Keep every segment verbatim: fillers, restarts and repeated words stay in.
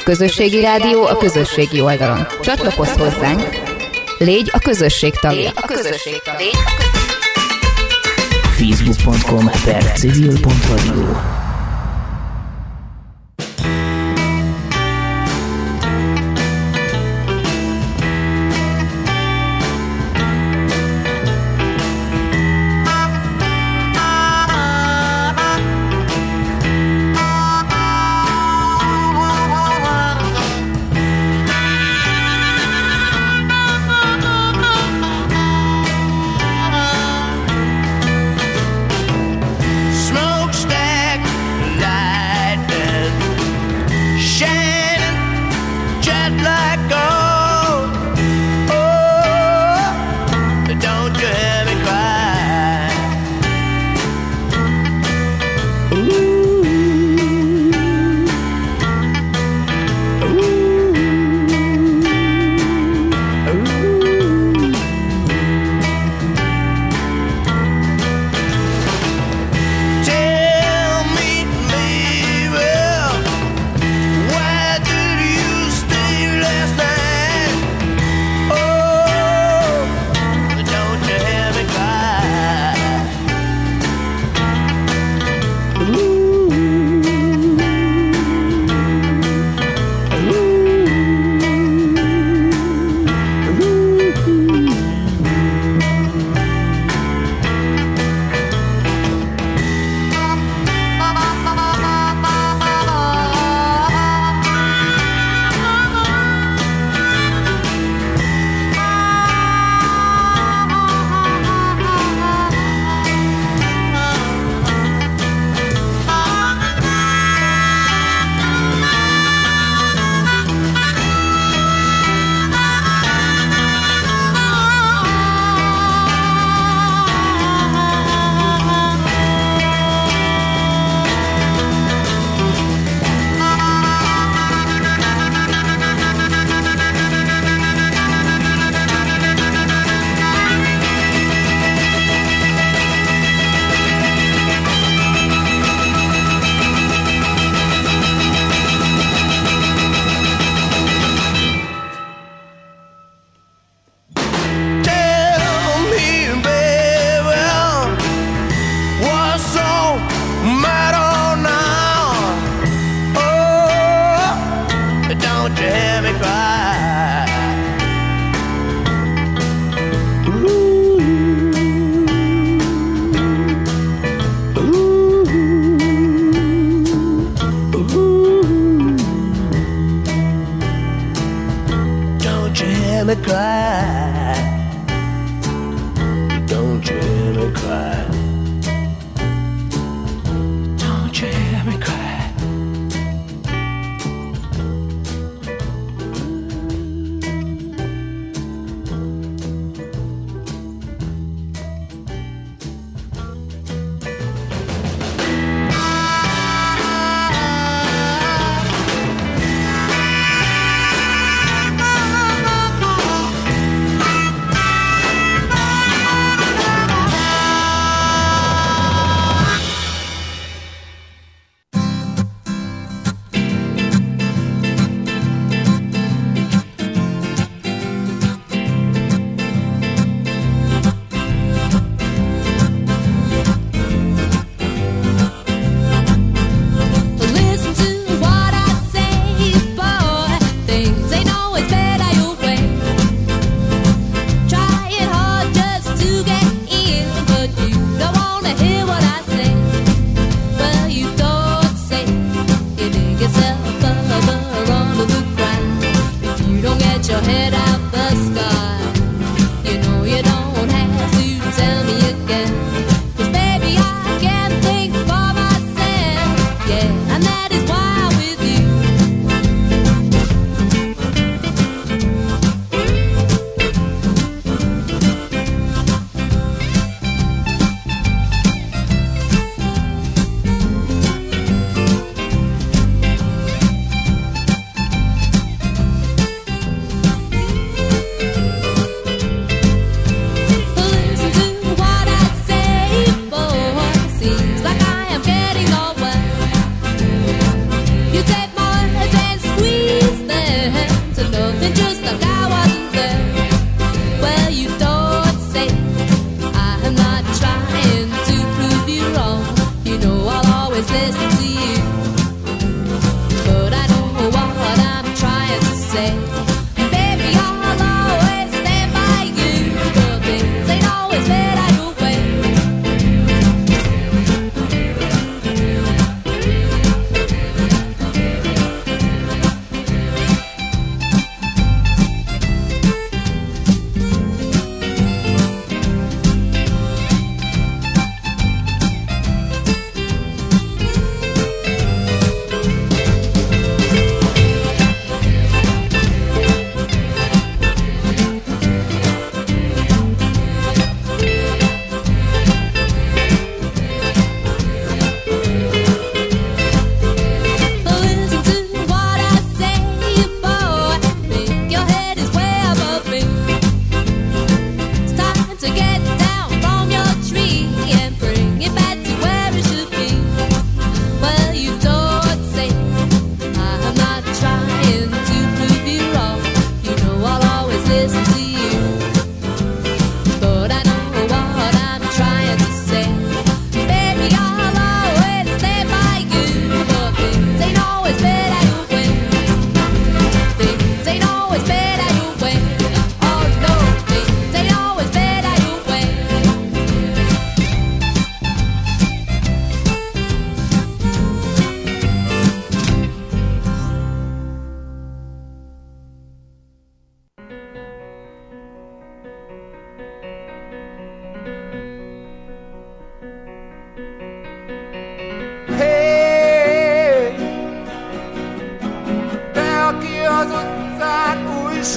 közösségi rádió a közösségi oldalon. Csatlakozz hozzánk, légy a közösség tagja. Légy a közösség tagja. facebook pont com per civil pont radio.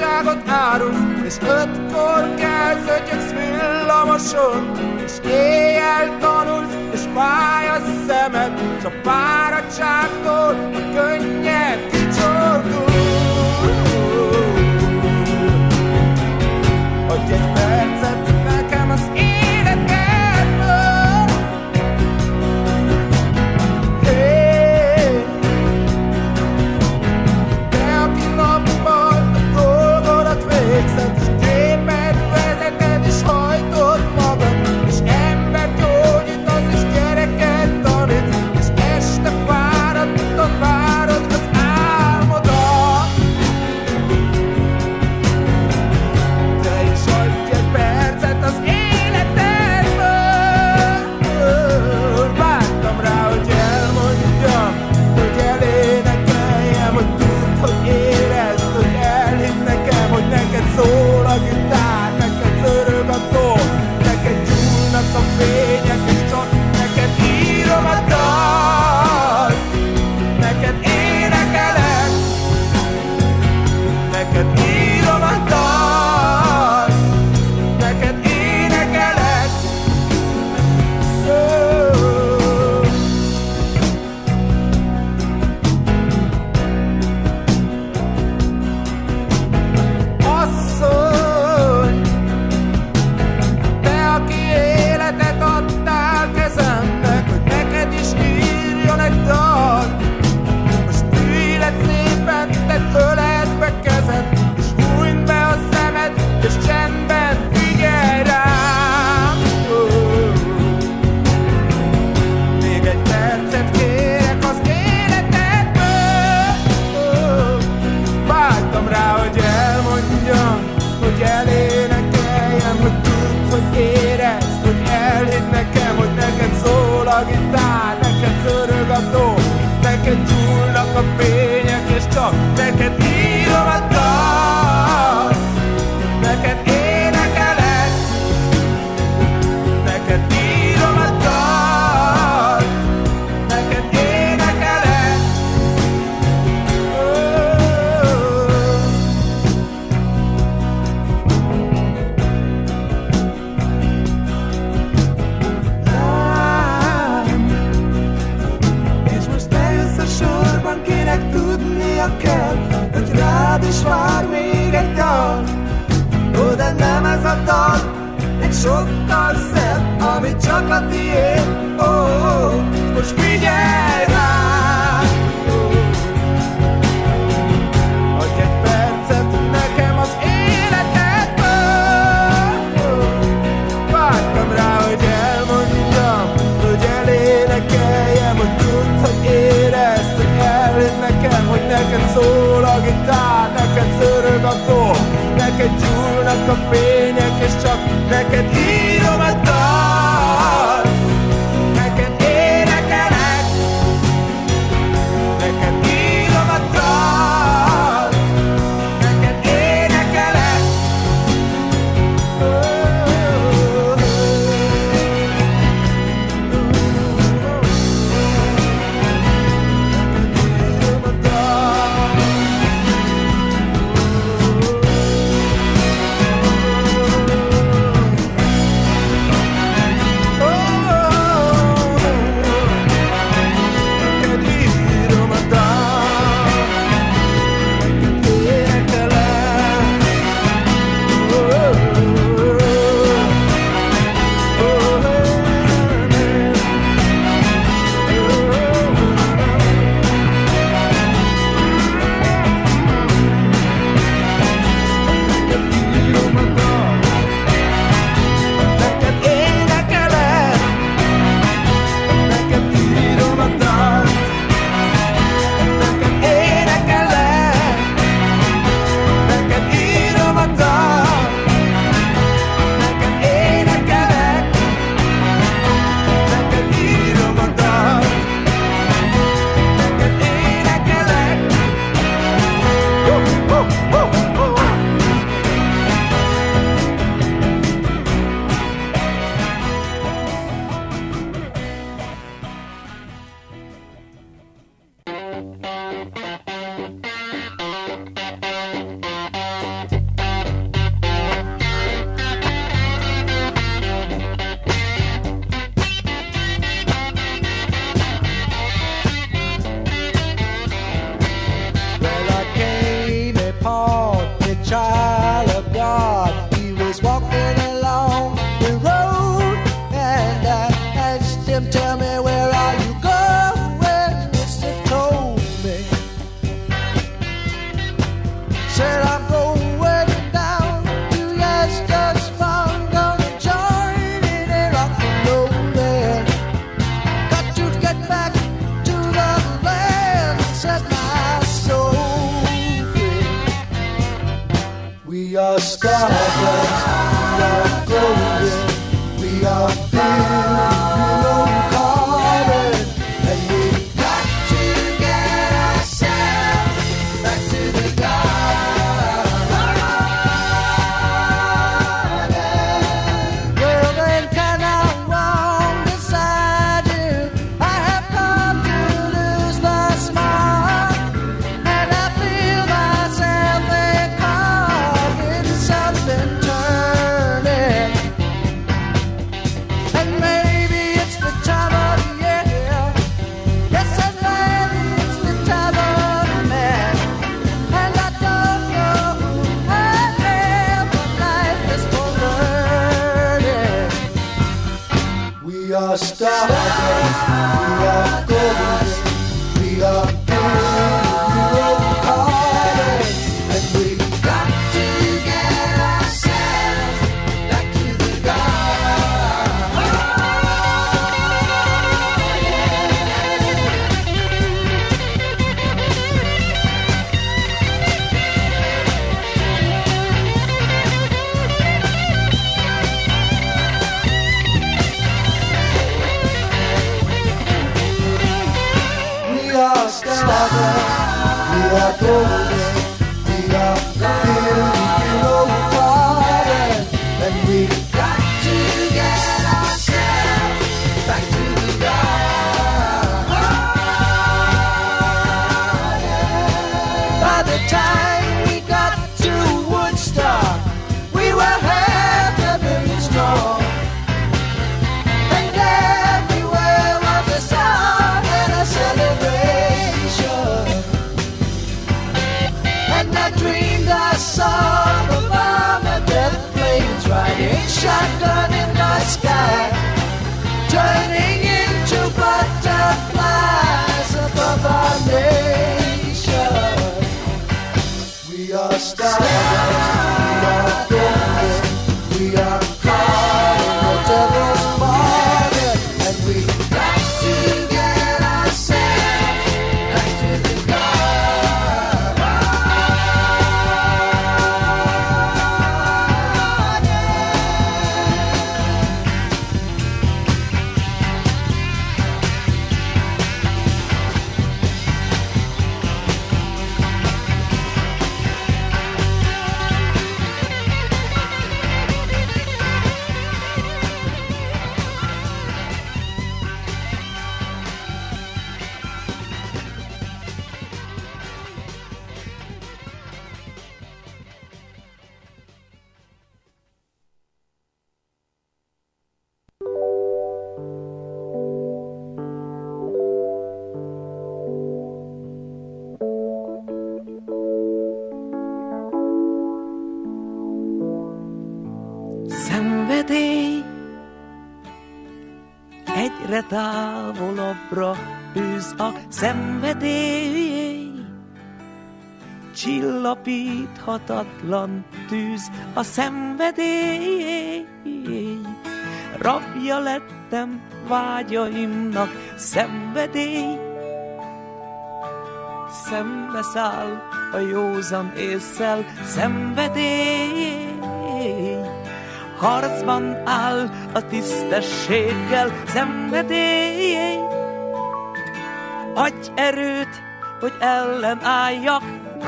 fáradtságot árulsz, és ötkor kelsz, ötyöksz villamoson, és éjjel tanulsz, és fáj a szemed, s a fáradtságtól a könnyed kicsordul. Adj egy percet nekem az életedből. Hey. Te, aki nappal a dolgodat végzed, és gépet vezeted, és hajtod magad, és embert gyógyítasz, és gyereket tanítsz, és este fáradtan várod az álmodat. Te is adj egy percet az életedből. Vártam rá, hogy elmondjam, hogy elénekeljem, hogy tudd, hogy érezd, hogy elhidd nekem, hogy neked szól a gitár, neked zörög a tó, neked gyúlnak a fények, és csak neked írom a dalt. Neked énekelek, neked írom a dalt, neked énekelek. Oh. Asszony, te, aki életet adtál kezemnek, hogy neked is írjon egy dal. Most ülj le szépen, tedd öletbe kezed, és hújnd be a szemed, és csendben figyelj rám. Oh. Még egy percet kérek az életedből. Oh. Vártam rá, hogy elmondjam, hogy elénekeljem, hogy tudd, hogy érezd, hogy elhidd nekem, hogy neked szól a gitár, neked zörög a tó, neked gyúlnak a fények, és csak neked írom a dalt. Neked énekelek, neked írom a dalt, neked énekelek. Oh. Lám, és most lejössz a sorban, kinek tudnia kell, hogy rád is vár még egy dal. Ó, de nem ez a dal, egy sokkal szebb, ami csak a tiéd. Ó, ó, most figyelj rám. Adj egy percet nekem az életedből. Vártam rá, hogy elmondjam, hogy elénekeljem, hogy tudd, hogy érezd, hogy elhidd nekem, hogy neked szól a gitár, neked zörög a tó, neked gyúlnak a fények, és csak neked írom a dalt. Neked énekelek, neked írom a dalt, neked énekelek. Oh. Írom a dalt. stardust, we are golden, we are pillow covered, and we got to get ourselves back to the garden. Well then, can I roam beside you? I have come to lose the smile, and I feel myself then caught in something turning. And maybe it's the time of year. Yes, and maybe it's the time of man. And I don't know who I am, but life is for learning. We are stardust, we are golden, we are pillow covered, and we got to get ourselves back to the garden. We are stardust, we are golden, we are pillow covered, and we got to get ourselves back to the garden. By the time we got to Woodstock, we were half a million strong. And everywhere was a song and a celebration. And I dreamed I saw the bomb and death planes riding shotgun in the sky, turning into butterflies above our nation. We are stardust, we are golden, we are caught in the devil's bargain, and we got to get ourselves back to the Szenvedély egyre távolabbra űz a szenvedély, csillapíthatatlan tűz a szenvedély. Rabja lettem vágyaimnak, szenvedély, szembeszáll a józan ésszel, szenvedély. Harcban áll a tisztességgel, szenvedély. Adj erőt, hogy ellenálljak.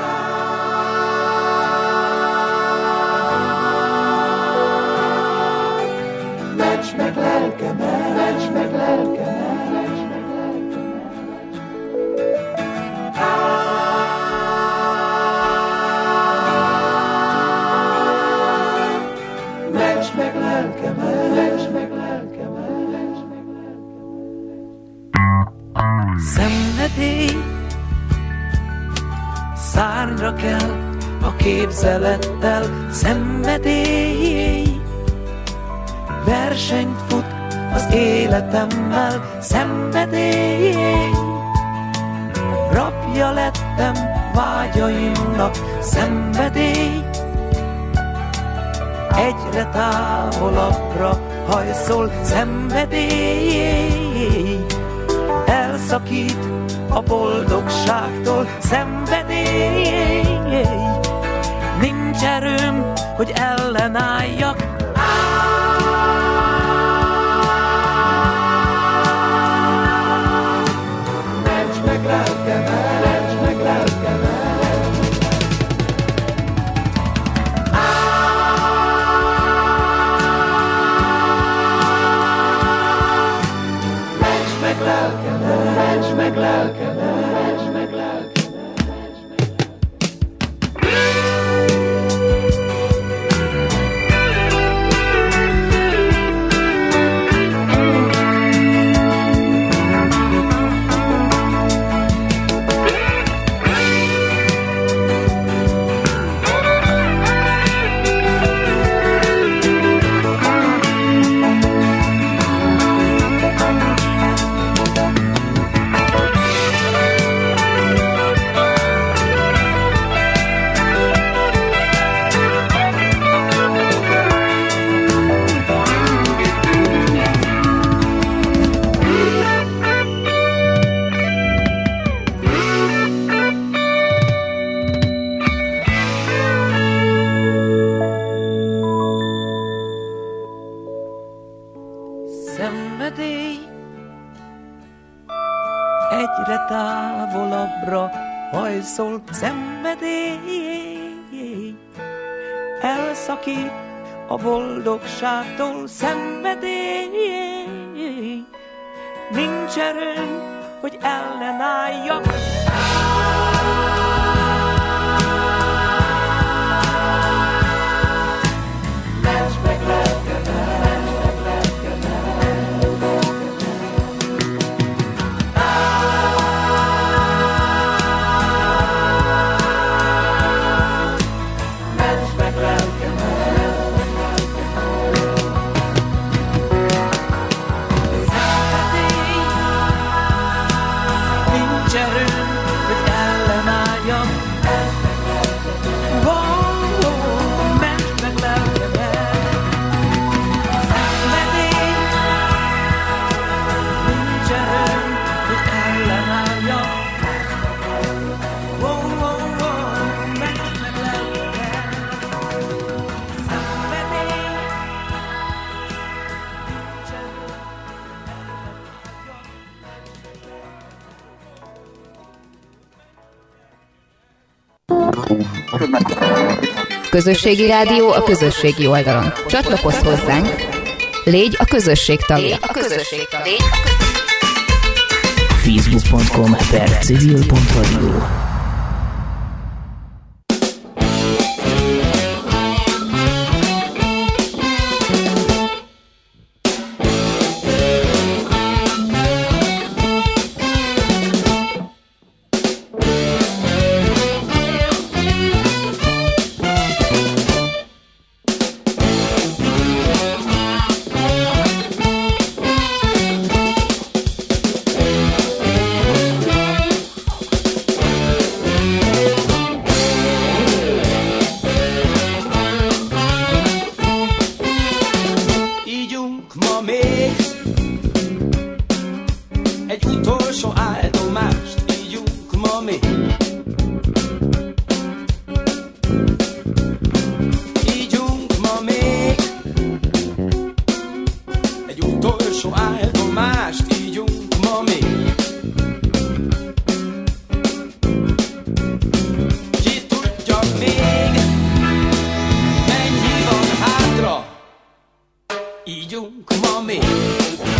Ments meg lelkemet, ments meg lelkemet, ments meg lelkemet. Ments meg lelkemet, ments meg lelkemet, ments meg lelkemet. Szenvedély, szárnyra kell a képzelettel, szenvedély. Versenyt fut az életemmel, szenvedély. Rabja lettem vágyaimnak, szenvedély. Egyre távolabbra hajszol, szenvedély. Elszakít a boldogságtól, szenvedély. Nincs nincs erőm, hogy ellenálljak. Ments meg lelkemet, ments meg lelkemet. Ments meg lelkemet, ments meg lelkemet, ments meg lelkemet. Szenvedély egyre távolabbra hajszol, szenvedély elszakít a boldogságtól, szenvedély nincs erőm, hogy ellenálljak. Ments meg lelkemet, ments meg lelkemet. Ments meg lelkemet. Szenvedély nincs erőm, hogy ellenálljak. Wow, wow, ments meg lelkemet. Szenvedély nincs erőm, hogy ellenálljak. Wow, wow, wow, ments meg lelkemet. Szenvedély nincs erőm, Közösségi rádió a közösségi oldalon. Csatlakozz hozzánk. Légy a közösség tagja. Légy a közösség tagja. facebook pont com per civil pont radio. Ígyunk ma még egy utolsó áldomást, ígyunk ma még. Ígyunk ma még egy utolsó áldomást, ígyunk ma még. Ki tudja még, mennyi van hátra, ígyunk ma még.